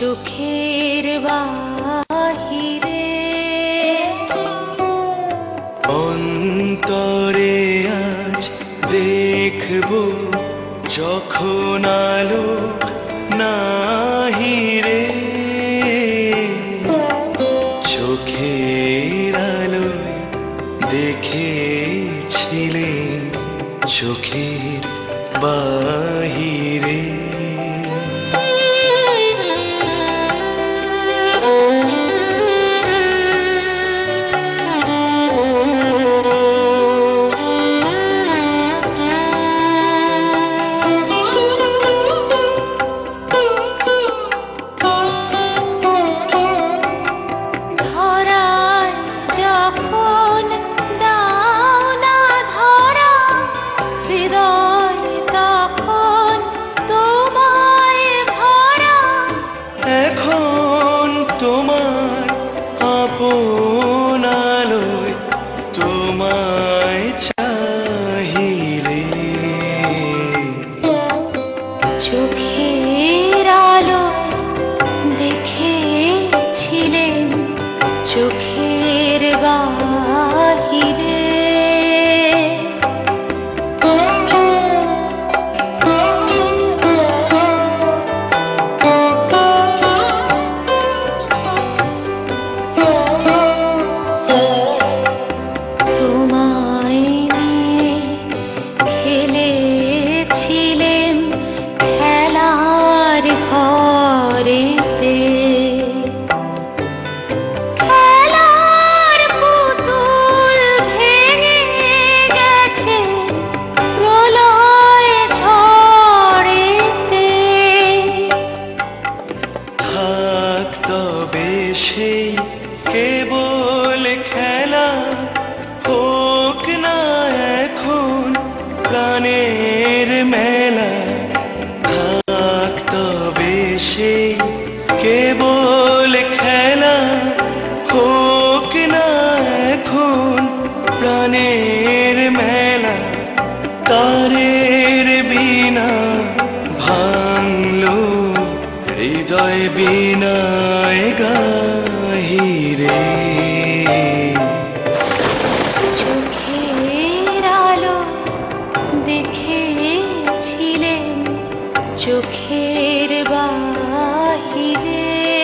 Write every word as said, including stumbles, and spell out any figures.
চোখের বাহিরে অন্তরে আজ দেখব যখন আলো নাহিরে চোখের আলোয় দেখেছিলেন চোখের বাহিরে চোখের আলো দেখেছিলেন চোখের বাহিরে তোমায় নিয়ে খেলেছিলেন খেলার ঘরেতে খেলার পুতুল ভেঙে গেছে প্রলয় ঝড়েতে থাক তবে সেই কেবল খেলা হোক না এখন প্রাণের মেলা থাক তবে সেই কেবল খেলা হোক না এখন প্রাণের মেলা তারের বিনা ভাঙলো হৃদয় বিনায় গাহিরে চোখের আলো দেখেছিলেন চোখের বাহিরে